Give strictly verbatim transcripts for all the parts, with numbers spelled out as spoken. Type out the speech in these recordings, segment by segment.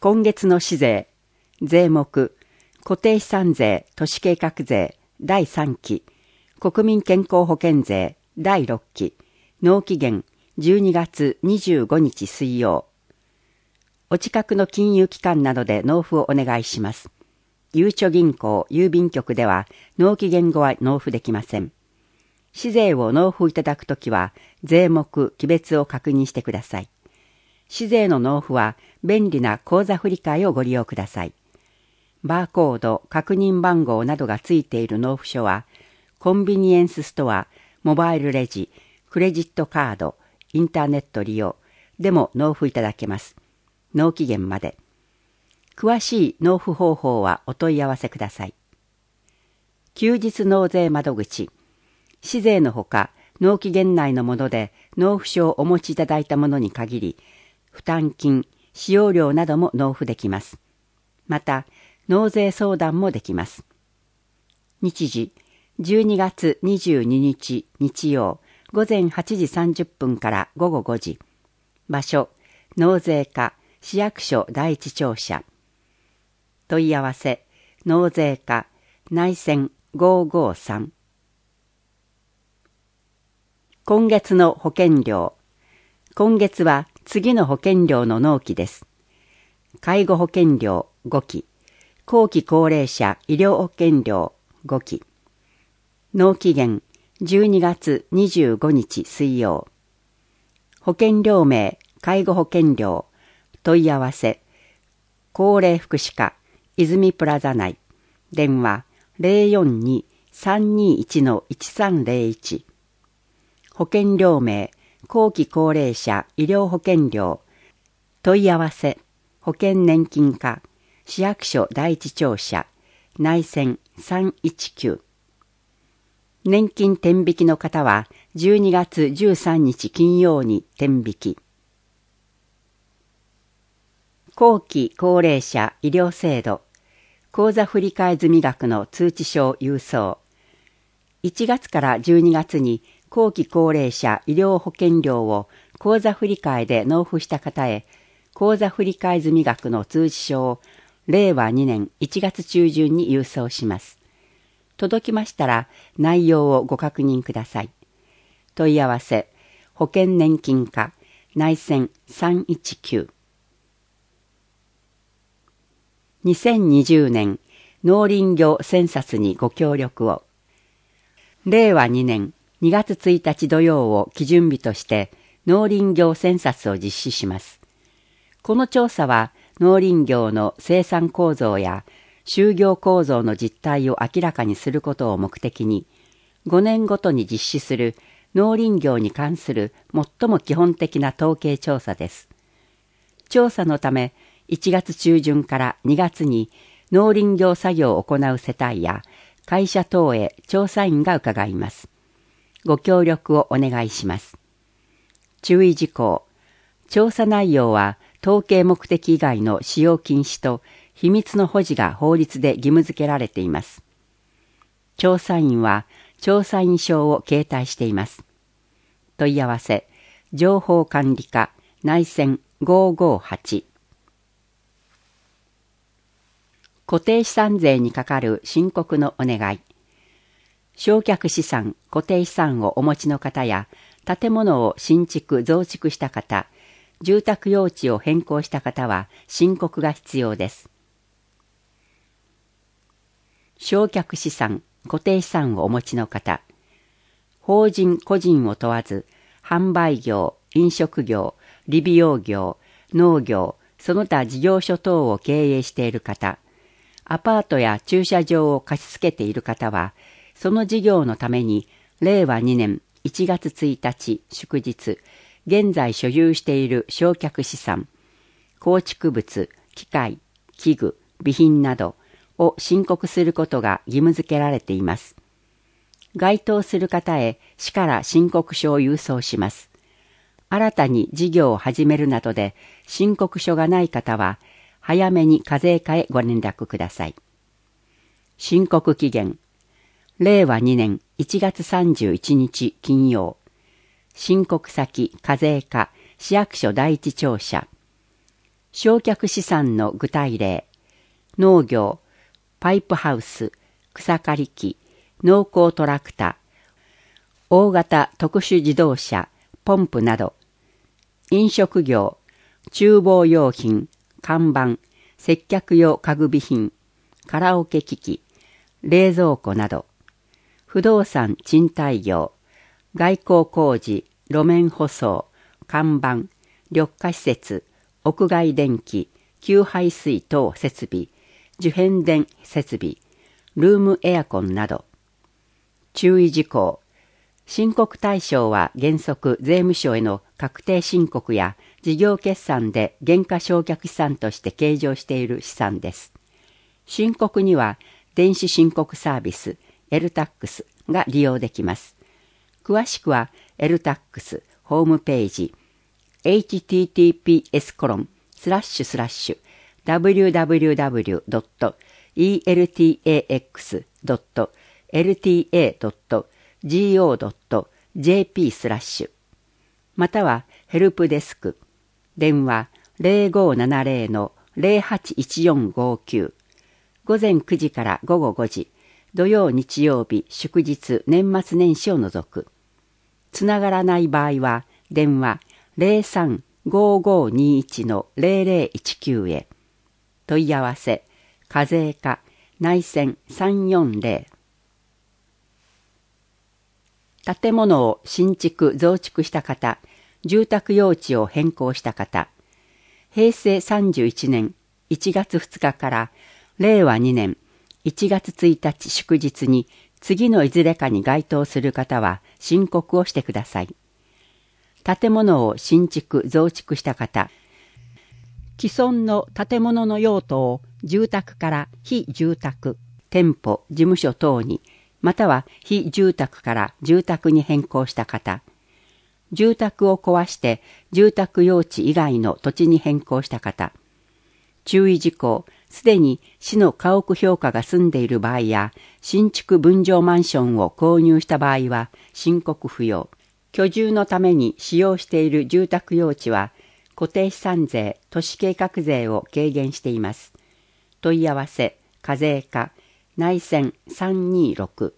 今月の市税、税目、固定資産税都市計画税だいさんき、国民健康保険税だいろっき、納期限じゅうにがつにじゅうごにち水曜。お近くの金融機関などで納付をお願いします。ゆうちょ銀行、郵便局では納期限後は納付できません。市税を納付いただくときは、税目、記別を確認してください。市税の納付は便利な口座振替をご利用ください。バーコード、確認番号などがついている納付書は、コンビニエンスストア、モバイルレジ、クレジットカード、インターネット利用でも納付いただけます。納期限まで。詳しい納付方法はお問い合わせください。休日納税窓口。市税のほか、納期限内のもので納付書をお持ちいただいたものに限り、負担金、使用料なども納付できます。また、納税相談もできます。日時、じゅうにがつにじゅうににち日曜、午前はちじさんじゅっぷんから午後ごじ。場所、納税課、市役所第一庁舎。問い合わせ、納税課、内線ごーごーさん。今月の保険料。今月は次の保険料の納期です。介護保険料ごき、後期高齢者医療保険料ごき。納期限じゅうにがつにじゅうごにち水曜。保険料名、介護保険料、問い合わせ、高齢福祉課、泉プラザ内、電話 ゼロよんに さんにいち いちさんゼロいち。保険料名、後期高齢者医療保険料、問い合わせ、保険年金課、市役所第一庁舎、内線さんいちきゅう。年金転引きの方はじゅうにがつじゅうさんにち金曜に転引き。後期高齢者医療制度、口座振替済額の通知書郵送。いちがつからじゅうにがつに後期高齢者医療保険料を口座振替で納付した方へ、口座振替済額の通知書をれいわにねんいちがつちゅうじゅんに郵送します。届きましたら内容をご確認ください。問い合わせ、保険年金課、内線さんいちきゅう。にせんにじゅうねん農林業センサスにご協力を。れいわにねんにがつついたち土曜を基準日として農林業センサスを実施します。この調査は農林業の生産構造や就業構造の実態を明らかにすることを目的に、ごねんごとに実施する農林業に関する最も基本的な統計調査です。調査のため、いちがつちゅうじゅんからにがつに農林業作業を行う世帯や会社等へ調査員が伺います。ご協力をお願いします。注意事項。調査内容は統計目的以外の使用禁止と秘密の保持が法律で義務付けられています。調査員は調査員証を携帯しています。問い合わせ、情報管理課、内線ごーごーはち。固定資産税にかかる申告のお願い。償却資産、固定資産をお持ちの方や、建物を新築・増築した方、住宅用地を変更した方は申告が必要です。償却資産、固定資産をお持ちの方、法人・個人を問わず、販売業、飲食業、理美容業、農業、その他事業所等を経営している方、アパートや駐車場を貸し付けている方は、その事業のために、れいわにねんいちがつついたち祝日、現在所有している償却資産、構築物、機械、器具、備品などを申告することが義務付けられています。該当する方へ市から申告書を郵送します。新たに事業を始めるなどで申告書がない方は、早めに課税課へご連絡ください。申告期限、れいわにねんいちがつさんじゅういちにち金曜。申告先、課税課、市役所第一庁舎。 償却資産の具体例、農業、パイプハウス、草刈り機、農耕トラクター、大型特殊自動車、ポンプなど、飲食業、厨房用品、看板、接客用家具備品、カラオケ機器、冷蔵庫など、不動産賃貸業、外交工事、路面舗装、看板、緑化施設、屋外電気、給排水等設備、受変電設備、ルームエアコンなど。注意事項。申告対象は原則税務署への確定申告や事業決算で減価償却資産として計上している資産です。申告には電子申告サービス エルタックス が利用できます。詳しくは エルタックス ホームページ エイチティーティーピーエスコロンスラッシュスラッシュダブリューダブリューダブリュードットイーエルティーエーエックスドットエルティーエードットジーオードットジェーピー スラッシュまたはヘルプデスク電話 ゼロごーななゼロ のゼロはちいちよんごきゅう午前くじから午後ごじ土曜日曜日祝日年末年始を除くつながらない場合は電話 ゼロさんごーごーにーいち のゼロゼロいちきゅうへ問い合わせ課税課内線さんよんゼロ建物を新築増築した方、住宅用地を変更した方、へいせいさんじゅういちねんいちがつふつかかられいわにねんいちがつついたち祝日に次のいずれかに該当する方は申告をしてください。建物を新築増築した方、既存の建物の用途を住宅から非住宅、店舗、事務所等にまたは非住宅から住宅に変更した方、住宅を壊して住宅用地以外の土地に変更した方、注意事項、すでに市の家屋評価が済んでいる場合や新築分譲マンションを購入した場合は申告不要。居住のために使用している住宅用地は固定資産税、都市計画税を軽減しています。問い合わせ、課税課、内線さんにーろく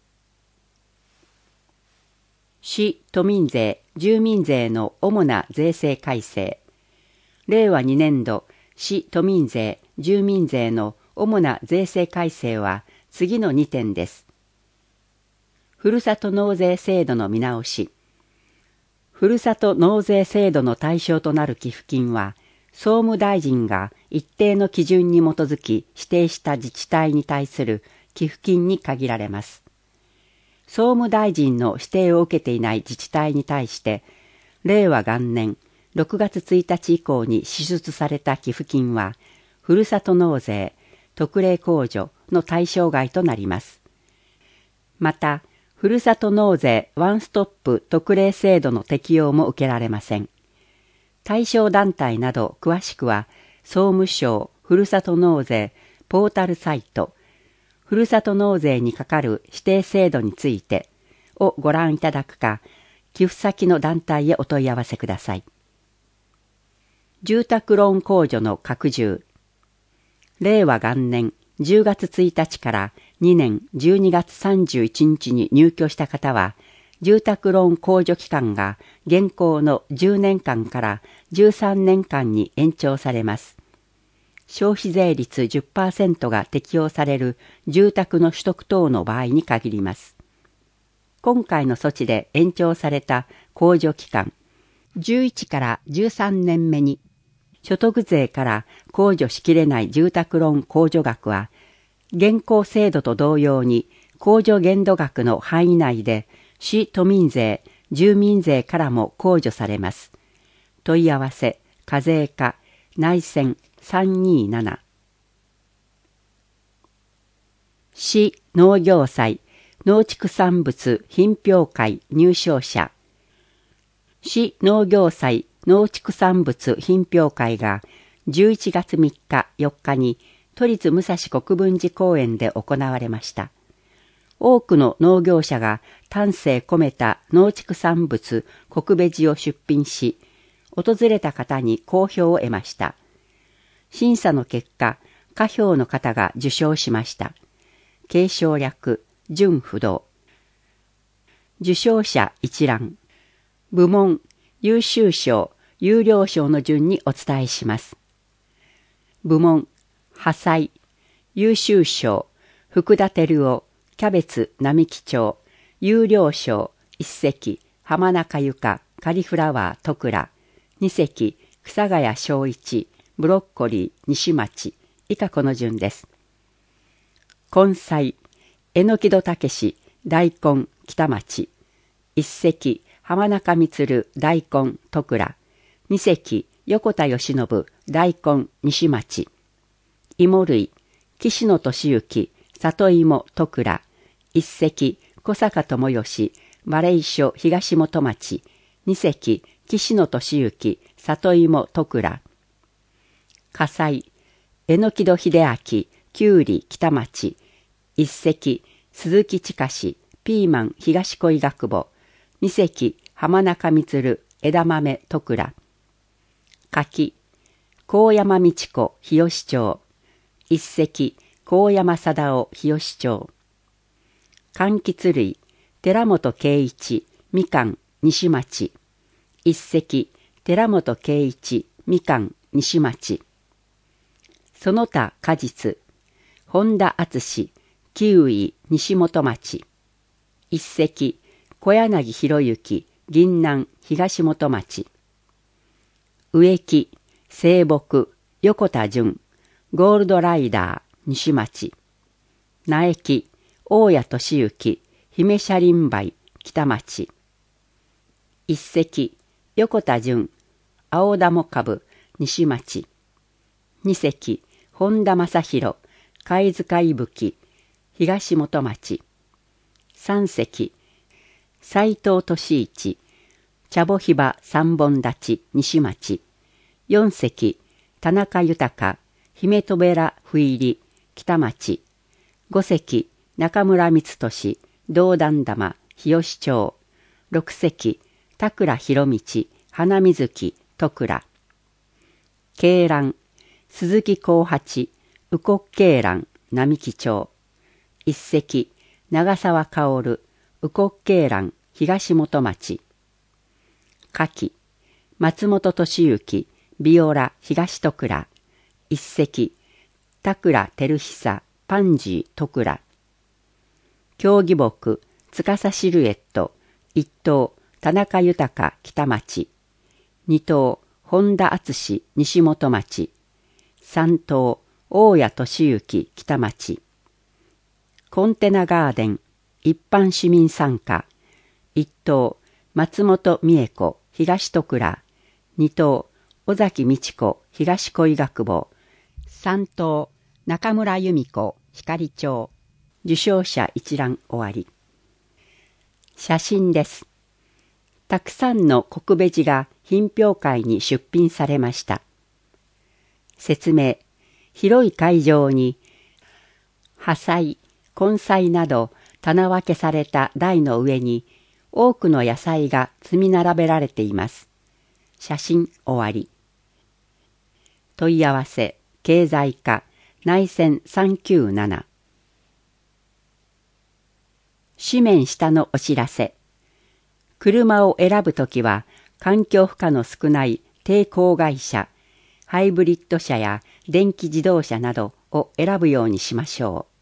市都民税、住民税の主な税制改正。れいわにねんど市都民税、住民税の主な税制改正は次のにてんです。ふるさと納税制度の見直し。ふるさと納税制度の対象となる寄付金は、総務大臣が一定の基準に基づき指定した自治体に対する寄付金に限られます。総務大臣の指定を受けていない自治体に対して、れいわがんねんろくがつついたち以降に支出された寄付金は、ふるさと納税、特例控除の対象外となります。また、ふるさと納税ワンストップ特例制度の適用も受けられません。対象団体など詳しくは、総務省ふるさと納税ポータルサイト、ふるさと納税にかかる指定制度についてをご覧いただくか、寄付先の団体へお問い合わせください。住宅ローン控除の拡充。れいわがんねんじゅうがつついたちからにねんじゅうにがつさんじゅういちにちに入居した方は、住宅ローン控除期間が現行のじゅうねんかんからじゅうさんねんかんに延長されます。消費税率 じゅっパーセント が適用される住宅の取得等の場合に限ります。今回の措置で延長された控除期間、じゅういちからじゅうさんねんめに所得税から控除しきれない住宅ローン控除額は、現行制度と同様に控除限度額の範囲内で市都民税、住民税からも控除されます。問い合わせ、課税課、内線さんにーなな。市農業祭、農畜産物品評会入賞者。市農業祭農畜産物品評会がじゅういちがつみっかよっかに都立武蔵国分寺公園で行われました。多くの農業者が丹精込めた農畜産物国べじを出品し、訪れた方に好評を得ました。 審査の結果、下票の方が受賞しました。継承略、準不動。受賞者一覧。部門、優秀賞、優良賞の順にお伝えします。部門、破砕、優秀賞、福田照夫、キャベツ並木町、優良賞、一席、浜中由香、カリフラワー戸倉、二席、草谷正一、ブロッコリー西町、以下この順です。根菜、榎戸武、大根北町、一席、浜中満、大根戸倉、二席、横田義信、大根西町、芋類、岸野俊之、里芋戸倉、一席、小坂智義、バレイショ東本町、二席、岸野俊之、里芋戸倉、火災、榎戸秀明、きゅうり北町、一席、鈴木親氏、ピーマン東恋学部、二席、浜中満、枝豆戸倉、柿、高山美智子、日吉町、一席、高山貞夫、日吉町、柑橘類、寺本圭一、みかん西町、一席、寺本圭一、みかん西町、その他果実、本田敦、キウイ西本町、一席、小柳博之、銀南東本町、植木、清木、横田純、ゴールドライダー西町、苗木、大谷俊之、姫車輪梅北町、一席、横田純、青田も株西町、二席、本田正宏、貝塚伊吹東本町、三席、斉藤俊一、茶穂ひば三本立ち西町、四席、田中豊、姫戸べらふいり北町、五席、中村光俊、道断玉日吉町、六席、田倉博道、花水木戸倉、鶏卵、鈴木幸八、宇国鶏卵並木町、一席、長沢薫、宇国鶏卵東本町、牡蠣、松本俊之、ビオラ東戸倉、一席、田倉照久、パンジー戸倉、競技木、司シルエット、一等、田中豊北町、二等、本田敦西本町、三等、大谷俊之北町、コンテナガーデン、一般市民参加、一等、松本美恵子東戸倉、二等、尾崎美智子東恋学部、三等、中村由美子光町。受賞者一覧終わり。写真です。たくさんの国べ字が品評会に出品されました。説明。広い会場に破砕、根菜など棚分けされた台の上に多くの野菜が積み並べられています。写真終わり。問い合わせ、経済課、内線さんきゅうなな。紙面下のお知らせ。車を選ぶときは環境負荷の少ない低公害車、ハイブリッド車や電気自動車などを選ぶようにしましょう。